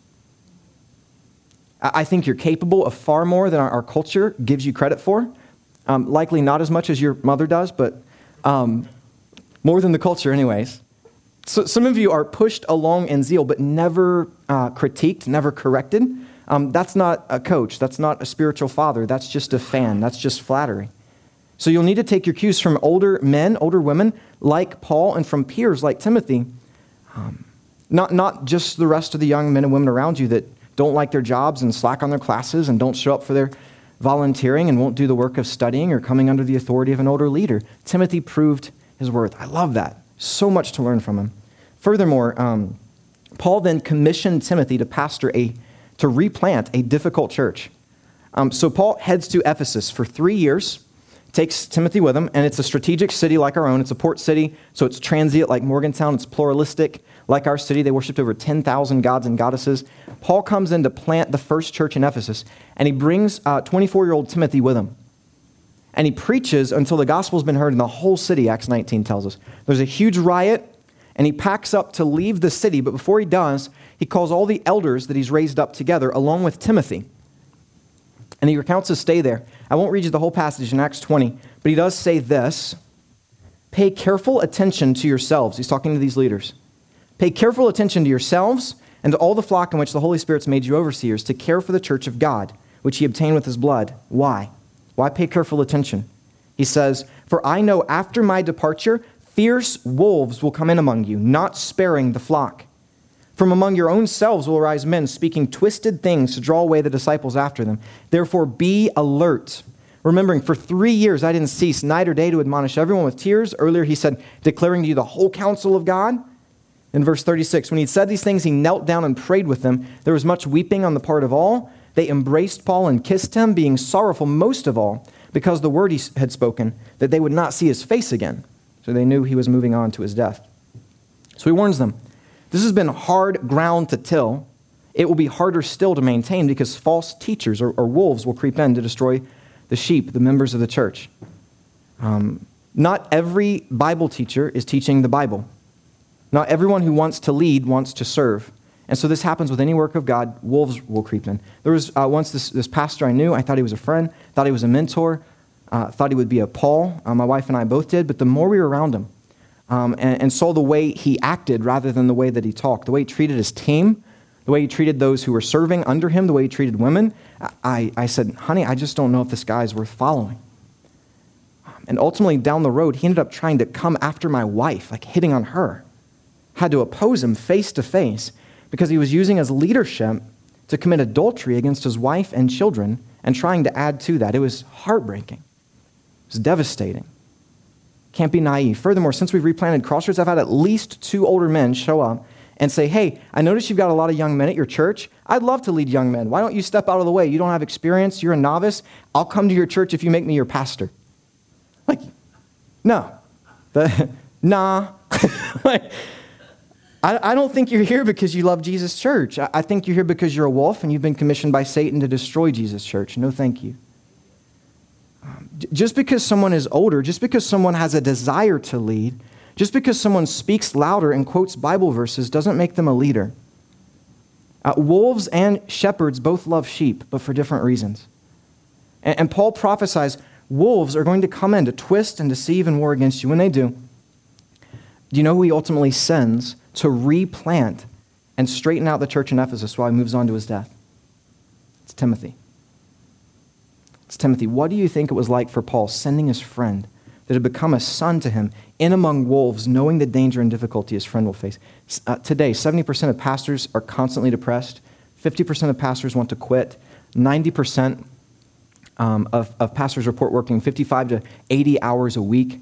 I think you're capable of far more than our culture gives you credit for. Likely not as much as your mother does, but more than the culture anyways. So some of you are pushed along in zeal, but never critiqued, never corrected. That's not a coach. That's not a spiritual father. That's just a fan. That's just flattery. So you'll need to take your cues from older men, older women like Paul, and from peers like Timothy. Not just the rest of the young men and women around you that don't like their jobs and slack on their classes and don't show up for their volunteering and won't do the work of studying or coming under the authority of an older leader. Timothy proved his worth. I love that. So much to learn from him. Furthermore, Paul then commissioned Timothy to replant a difficult church. So Paul heads to Ephesus for 3 years, takes Timothy with him, and it's a strategic city like our own. It's a port city, so it's transient like Morgantown. It's pluralistic like our city. They worshipped over 10,000 gods and goddesses. Paul comes in to plant the first church in Ephesus, and he brings 24-year-old Timothy with him. And he preaches until the gospel's been heard in the whole city, Acts 19 tells us. There's a huge riot, and he packs up to leave the city, but before he does, he calls all the elders that he's raised up together, along with Timothy. And he recounts his stay there. I won't read you the whole passage in Acts 20, but he does say this: pay careful attention to yourselves. He's talking to these leaders. Pay careful attention to yourselves and to all the flock in which the Holy Spirit's made you overseers, to care for the church of God, which he obtained with his blood. Why? Why pay careful attention? He says, for I know after my departure, fierce wolves will come in among you, not sparing the flock. From among your own selves will arise men speaking twisted things to draw away the disciples after them. Therefore be alert, remembering for 3 years I didn't cease night or day to admonish everyone with tears. Earlier he said, declaring to you the whole counsel of God. In verse 36, when he had said these things, he knelt down and prayed with them. There was much weeping on the part of all. They embraced Paul and kissed him, being sorrowful most of all, because the word he had spoken, that they would not see his face again. So they knew he was moving on to his death. So he warns them, this has been hard ground to till. It will be harder still to maintain because false teachers or wolves will creep in to destroy the sheep, the members of the church. Not every Bible teacher is teaching the Bible. Not everyone who wants to lead wants to serve. And so this happens with any work of God. Wolves will creep in. There was once this pastor I knew. I thought he was a friend, thought he was a mentor, thought he would be a Paul. My wife and I both did. But the more we were around him and saw the way he acted rather than the way that he talked, the way he treated his team, the way he treated those who were serving under him, the way he treated women, I said, honey, I just don't know if this guy is worth following. And ultimately, down the road, he ended up trying to come after my wife, like hitting on her. Had to oppose him face to face because he was using his leadership to commit adultery against his wife and children and trying to add to that. It was heartbreaking. It was devastating. Can't be naive. Furthermore, since we've replanted Crossroads, I've had at least 2 older men show up and say, hey, I noticed you've got a lot of young men at your church. I'd love to lead young men. Why don't you step out of the way? You don't have experience. You're a novice. I'll come to your church if you make me your pastor. Like, no. Nah. Like, I don't think you're here because you love Jesus' church. I think you're here because you're a wolf and you've been commissioned by Satan to destroy Jesus' church. No, thank you. Just because someone is older, just because someone has a desire to lead, just because someone speaks louder and quotes Bible verses doesn't make them a leader. Wolves and shepherds both love sheep, but for different reasons. And Paul prophesies wolves are going to come in to twist and deceive and war against you. When they do you know who he ultimately sends to replant and straighten out the church in Ephesus while he moves on to his death? It's Timothy. It's Timothy. What do you think it was like for Paul sending his friend that had become a son to him in among wolves, knowing the danger and difficulty his friend will face? Today, 70% of pastors are constantly depressed. 50% of pastors want to quit. 90% of pastors report working 55 to 80 hours a week.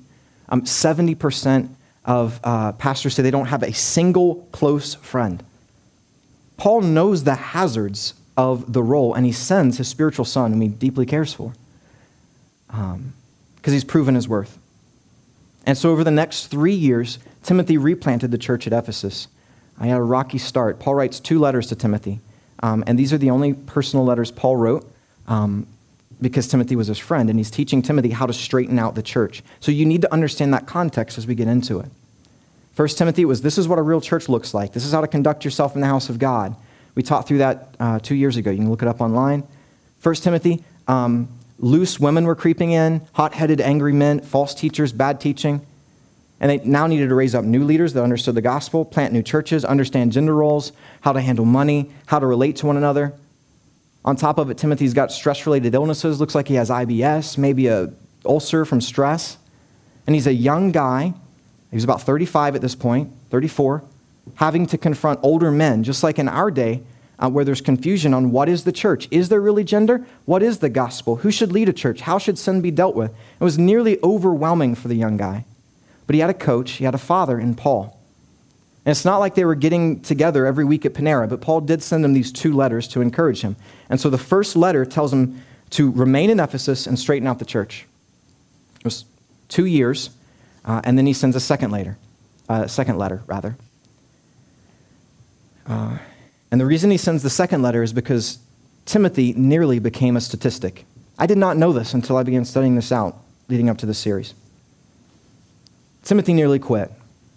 70% of pastors say they don't have a single close friend. Paul knows the hazards of the role, and he sends his spiritual son, whom he deeply cares for, because he's proven his worth. And so over the next 3 years, Timothy replanted the church at Ephesus. I had a rocky start. Paul writes 2 letters to Timothy, and these are the only personal letters Paul wrote because Timothy was his friend, and he's teaching Timothy how to straighten out the church. So you need to understand that context as we get into it. 1 Timothy was, this is what a real church looks like. This is how to conduct yourself in the house of God. We taught through that 2 years ago. You can look it up online. 1 Timothy, loose women were creeping in, hot-headed, angry men, false teachers, bad teaching. And they now needed to raise up new leaders that understood the gospel, plant new churches, understand gender roles, how to handle money, how to relate to one another. On top of it, Timothy's got stress-related illnesses. Looks like he has IBS, maybe an ulcer from stress. And he's a young guy. He was about 35 at this point, 34, having to confront older men, just like in our day, where there's confusion on what is the church. Is there really gender? What is the gospel? Who should lead a church? How should sin be dealt with? It was nearly overwhelming for the young guy. But he had a coach, he had a father in Paul. And it's not like they were getting together every week at Panera, but Paul did send him these 2 letters to encourage him. And so the first letter tells him to remain in Ephesus and straighten out the church. It was 2 years, and then he sends a second letter. And the reason he sends the second letter is because Timothy nearly became a statistic. I did not know this until I began studying this out leading up to this series. Timothy nearly quit.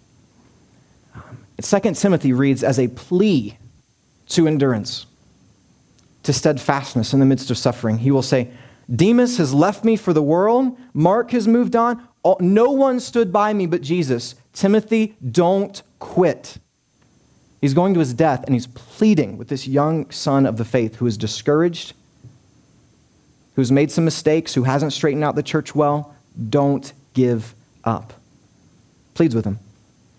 2 Timothy reads as a plea to endurance, to steadfastness in the midst of suffering. He will say, Demas has left me for the world. Mark has moved on. No one stood by me but Jesus. Timothy, don't quit. He's going to his death, and he's pleading with this young son of the faith who is discouraged, who's made some mistakes, who hasn't straightened out the church well. Don't give up. Pleads with him.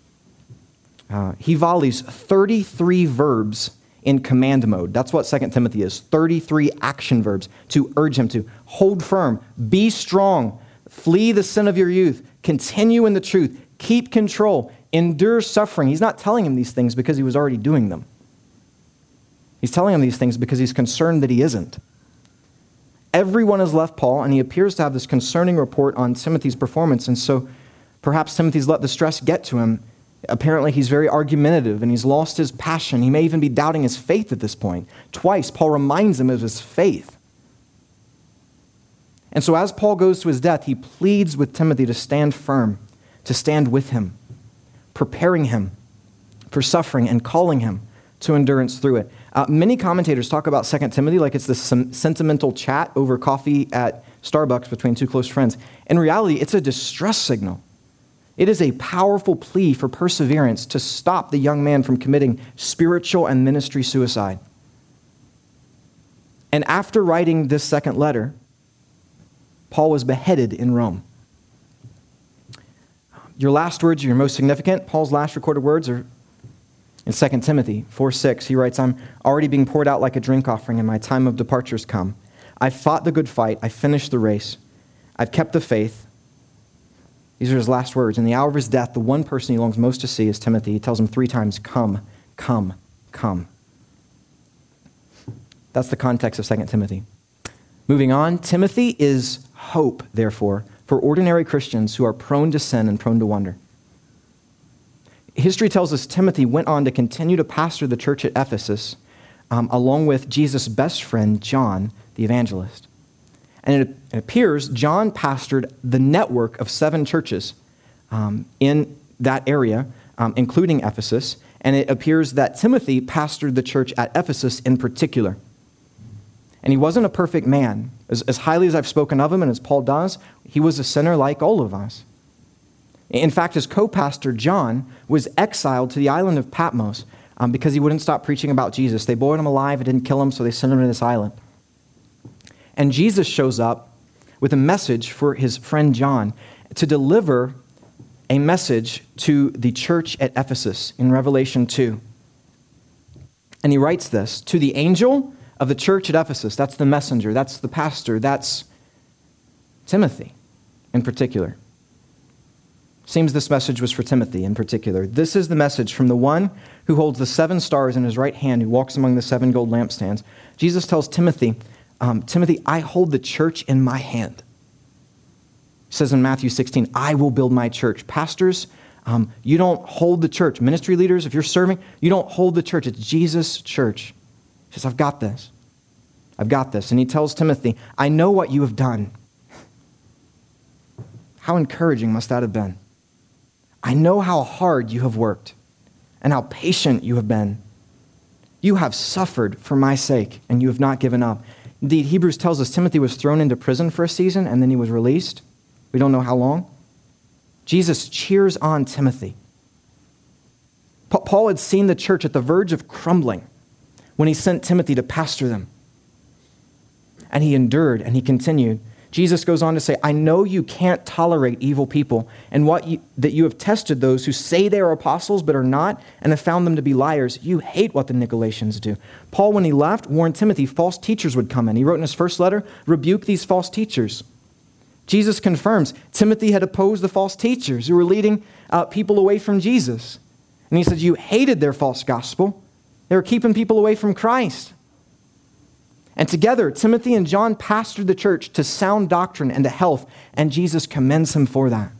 He volleys 33 verbs in command mode. That's what 2 Timothy is. 33 action verbs to urge him to hold firm, be strong, flee the sin of your youth, continue in the truth, keep control, endure suffering. He's not telling him these things because he was already doing them. He's telling him these things because he's concerned that he isn't. Everyone has left Paul, and he appears to have this concerning report on Timothy's performance, and so perhaps Timothy's let the stress get to him. Apparently, he's very argumentative, and he's lost his passion. He may even be doubting his faith at this point. Twice, Paul reminds him of his faith. And so as Paul goes to his death, he pleads with Timothy to stand firm, to stand with him, preparing him for suffering and calling him to endurance through it. Many commentators talk about 2 Timothy like it's this sentimental chat over coffee at Starbucks between two close friends. In reality, it's a distress signal. It is a powerful plea for perseverance to stop the young man from committing spiritual and ministry suicide. And after writing this second letter, Paul was beheaded in Rome. Your last words are your most significant. Paul's last recorded words are in 2 Timothy 4:6. He writes, I'm already being poured out like a drink offering, and my time of departure has come. I've fought the good fight. I finished the race. I've kept the faith. These are his last words. In the hour of his death, the one person he longs most to see is Timothy. He tells him 3 times, come, come, come. That's the context of 2 Timothy. Moving on, Timothy is hope, therefore, for ordinary Christians who are prone to sin and prone to wonder. History tells us Timothy went on to continue to pastor the church at Ephesus, along with Jesus' best friend, John, the evangelist. And it appears John pastored the network of 7 churches in that area, including Ephesus. And it appears that Timothy pastored the church at Ephesus in particular. And he wasn't a perfect man. As highly as I've spoken of him and as Paul does, he was a sinner like all of us. In fact, his co-pastor, John, was exiled to the island of Patmos because he wouldn't stop preaching about Jesus. They boiled him alive, it didn't kill him, so they sent him to this island. And Jesus shows up with a message for his friend John to deliver a message to the church at Ephesus in Revelation 2. And he writes this, to the angel of the church at Ephesus. That's the messenger, that's the pastor, that's Timothy in particular. Seems this message was for Timothy in particular. This is the message from the one who holds the 7 stars in his right hand, who walks among the 7 gold lampstands. Jesus tells Timothy, Timothy, I hold the church in my hand. He says in Matthew 16, I will build my church. Pastors, you don't hold the church. Ministry leaders, if you're serving, you don't hold the church. It's Jesus' church. He says, I've got this. I've got this. And he tells Timothy, I know what you have done. How encouraging must that have been? I know how hard you have worked and how patient you have been. You have suffered for my sake, and you have not given up. Indeed, Hebrews tells us Timothy was thrown into prison for a season, and then he was released. We don't know how long. Jesus cheers on Timothy. Paul had seen the church at the verge of crumbling when he sent Timothy to pastor them. And he endured, and he continued. Jesus goes on to say, I know you can't tolerate evil people, and that you have tested those who say they are apostles but are not, and have found them to be liars. You hate what the Nicolaitans do. Paul, when he left, warned Timothy false teachers would come in. He wrote in his first letter, rebuke these false teachers. Jesus confirms Timothy had opposed the false teachers who were leading people away from Jesus. And he says, you hated their false gospel. They were keeping people away from Christ. And together, Timothy and John pastored the church to sound doctrine and to health, and Jesus commends him for that.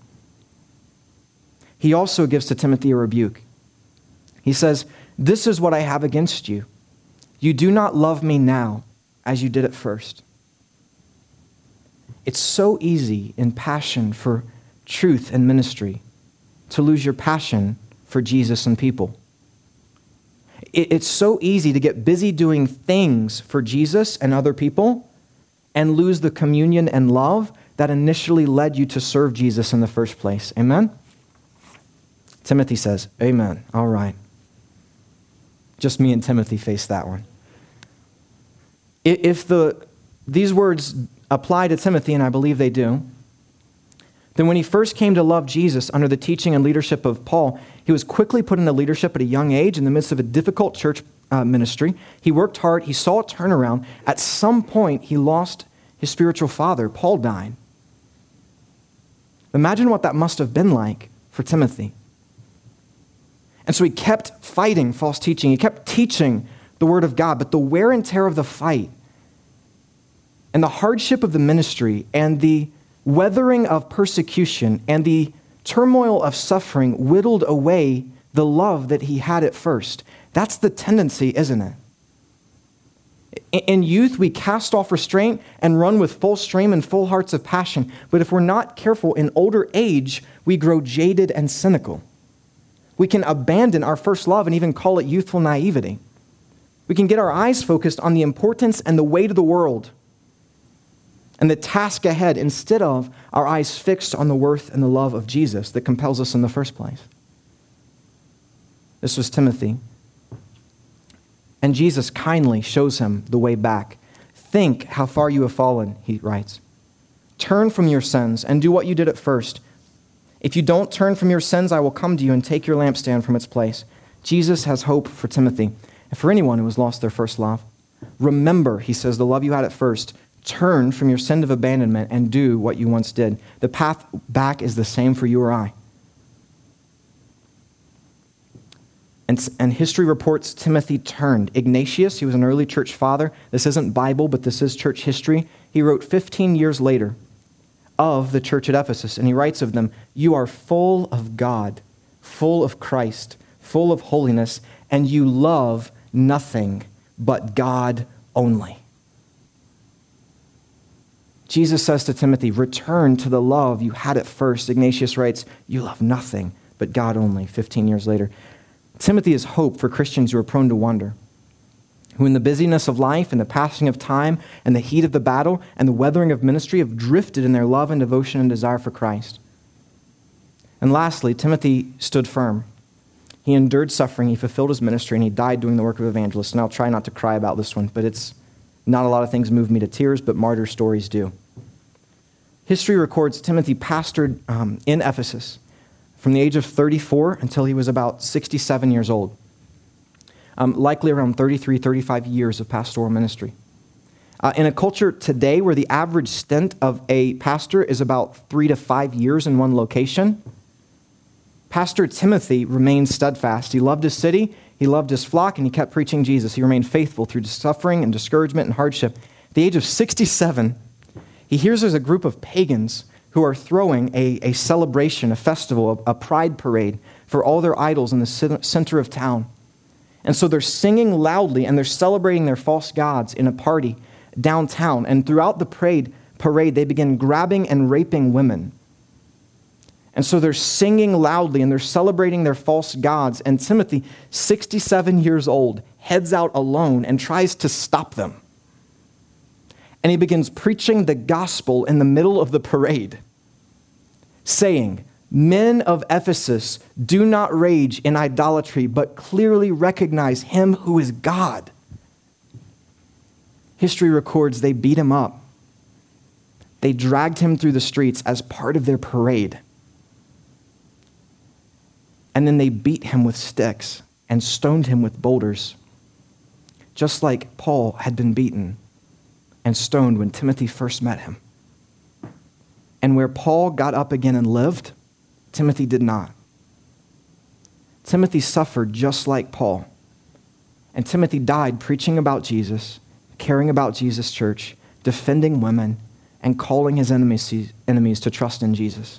He also gives to Timothy a rebuke. He says, "This is what I have against you. You do not love me now as you did at first." It's so easy in passion for truth and ministry to lose your passion for Jesus and people. It's so easy to get busy doing things for Jesus and other people and lose the communion and love that initially led you to serve Jesus in the first place. Amen? Timothy says, amen. All right. Just me and Timothy face that one. If these words apply to Timothy, and I believe they do, then when he first came to love Jesus under the teaching and leadership of Paul, he was quickly put into leadership at a young age in the midst of a difficult church ministry. He worked hard. He saw a turnaround. At some point, he lost his spiritual father. Paul died. Imagine what that must have been like for Timothy. And so he kept fighting false teaching. He kept teaching the word of God, but the wear and tear of the fight and the hardship of the ministry and the weathering of persecution and the turmoil of suffering whittled away the love that he had at first. That's the tendency, isn't it? In youth, we cast off restraint and run with full stream and full hearts of passion. But if we're not careful, in older age, we grow jaded and cynical. We can abandon our first love and even call it youthful naivety. We can get our eyes focused on the importance and the weight of the world and the task ahead instead of our eyes fixed on the worth and the love of Jesus that compels us in the first place. This was Timothy. And Jesus kindly shows him the way back. Think how far you have fallen, he writes. Turn from your sins and do what you did at first. If you don't turn from your sins, I will come to you and take your lampstand from its place. Jesus has hope for Timothy and for anyone who has lost their first love. Remember, he says, the love you had at first. Turn from your sin of abandonment and do what you once did. The path back is the same for you or I. And history reports Timothy turned. Ignatius, he was an early church father. This isn't Bible, but this is church history. He wrote 15 years later of the church at Ephesus, and he writes of them, you are full of God, full of Christ, full of holiness, and you love nothing but God only. Jesus says to Timothy, return to the love you had at first. Ignatius writes, you love nothing but God only, 15 years later. Timothy is hope for Christians who are prone to wander, who in the busyness of life and the passing of time and the heat of the battle and the weathering of ministry have drifted in their love and devotion and desire for Christ. And lastly, Timothy stood firm. He endured suffering, he fulfilled his ministry, and he died doing the work of evangelist. And I'll try not to cry about this one, but it's not a lot of things move me to tears, but martyr stories do. History records Timothy pastored in Ephesus from the age of 34 until he was about 67 years old. Likely around 33, 35 years of pastoral ministry. In a culture today where the average stint of a pastor is about 3 to 5 years in one location, Pastor Timothy remained steadfast. He loved his city, he loved his flock, and he kept preaching Jesus. He remained faithful through suffering and discouragement and hardship. At the age of 67, he hears there's a group of pagans who are throwing a celebration, a festival, a pride parade for all their idols in the center of town. And so they're singing loudly and they're celebrating their false gods in a party downtown. And throughout the parade, they begin grabbing and raping women. And so they're singing loudly and they're celebrating their false gods. And Timothy, 67 years old, heads out alone and tries to stop them. And he begins preaching the gospel in the middle of the parade, saying, men of Ephesus, do not rage in idolatry, but clearly recognize him who is God. History records they beat him up. They dragged him through the streets as part of their parade. And then they beat him with sticks and stoned him with boulders, just like Paul had been beaten and stoned when Timothy first met him. And where Paul got up again and lived, Timothy did not. Timothy suffered just like Paul. And Timothy died preaching about Jesus, caring about Jesus' church, defending women, and calling his enemies to trust in Jesus.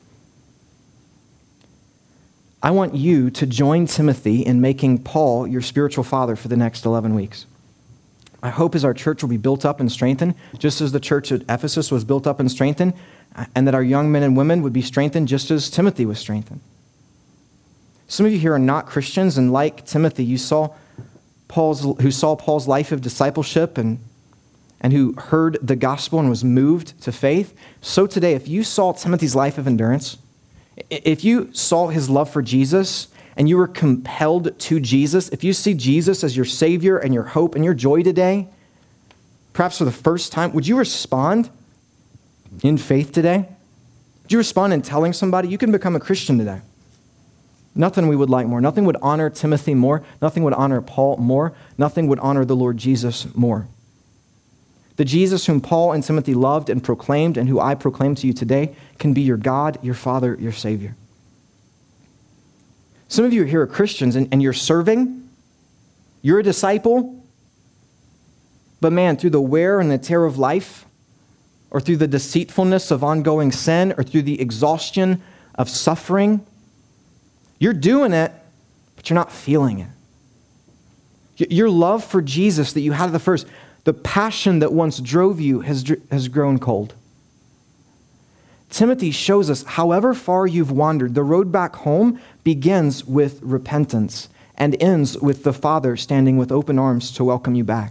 I want you to join Timothy in making Paul your spiritual father for the next 11 weeks. My hope is our church will be built up and strengthened, just as the church at Ephesus was built up and strengthened, and that our young men and women would be strengthened just as Timothy was strengthened. Some of you here are not Christians, and like Timothy, who saw Paul's life of discipleship and who heard the gospel and was moved to faith. So today, if you saw Timothy's life of endurance, if you saw his love for Jesus and you were compelled to Jesus, if you see Jesus as your Savior and your hope and your joy today, perhaps for the first time, would you respond in faith today? Would you respond in telling somebody you can become a Christian today? Nothing we would like more. Nothing would honor Timothy more. Nothing would honor Paul more. Nothing would honor the Lord Jesus more. The Jesus whom Paul and Timothy loved and proclaimed and who I proclaim to you today can be your God, your Father, your Savior. Some of you here are Christians and you're serving. You're a disciple. But man, through the wear and the tear of life, or through the deceitfulness of ongoing sin, or through the exhaustion of suffering, you're doing it, but you're not feeling it. Your love for Jesus that you had at the first, the passion that once drove you has grown cold. Timothy shows us, however far you've wandered, the road back home begins with repentance and ends with the Father standing with open arms to welcome you back.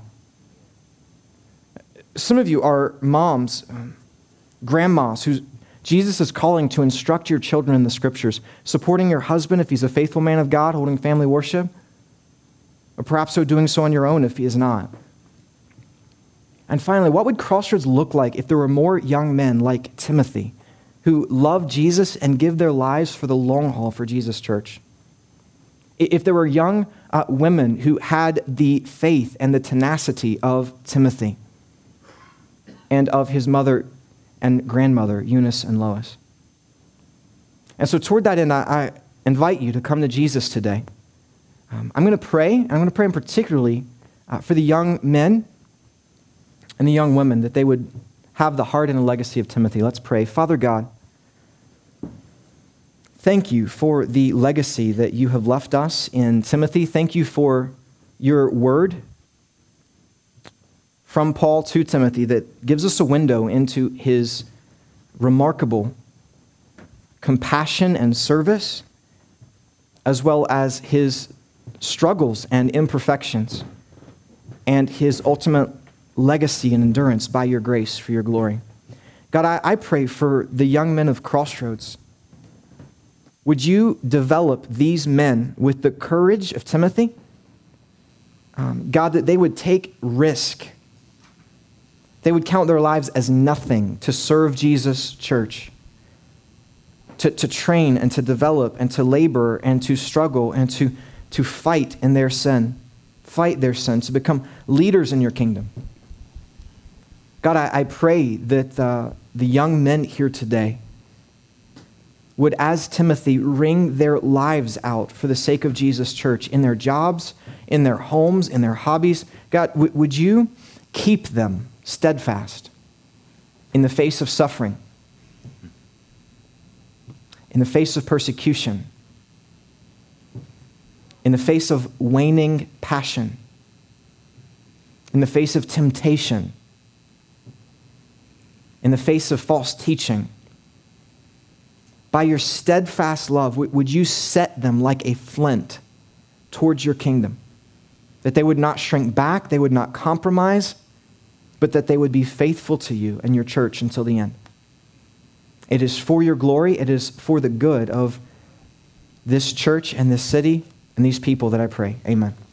Some of you are moms, grandmas, who Jesus is calling to instruct your children in the Scriptures, supporting your husband if he's a faithful man of God, holding family worship, or perhaps doing so on your own if he is not. And finally, what would Crossroads look like if there were more young men like Timothy who love Jesus and give their lives for the long haul for Jesus' church? If there were young women who had the faith and the tenacity of Timothy and of his mother and grandmother, Eunice and Lois. And so toward that end, I invite you to come to Jesus today. I'm going to pray. I'm going to pray particularly for the young men and the young women, that they would have the heart and the legacy of Timothy. Let's pray. Father God, thank you for the legacy that you have left us in Timothy. Thank you for your word from Paul to Timothy that gives us a window into his remarkable compassion and service, as well as his struggles and imperfections, and his ultimate legacy and endurance by your grace for your glory. God, I pray for the young men of Crossroads. Would you develop these men with the courage of Timothy? God, that they would take risk. They would count their lives as nothing to serve Jesus' church, to train and to develop and to labor and to struggle and to fight in their sin, to become leaders in your kingdom. God, I pray that the young men here today would, as Timothy, wring their lives out for the sake of Jesus' church in their jobs, in their homes, in their hobbies. God, would you keep them steadfast in the face of suffering, in the face of persecution, in the face of waning passion, in the face of temptation, in the face of false teaching. By your steadfast love, would you set them like a flint towards your kingdom? That they would not shrink back, they would not compromise, but that they would be faithful to you and your church until the end. It is for your glory, it is for the good of this church and this city and these people that I pray. Amen.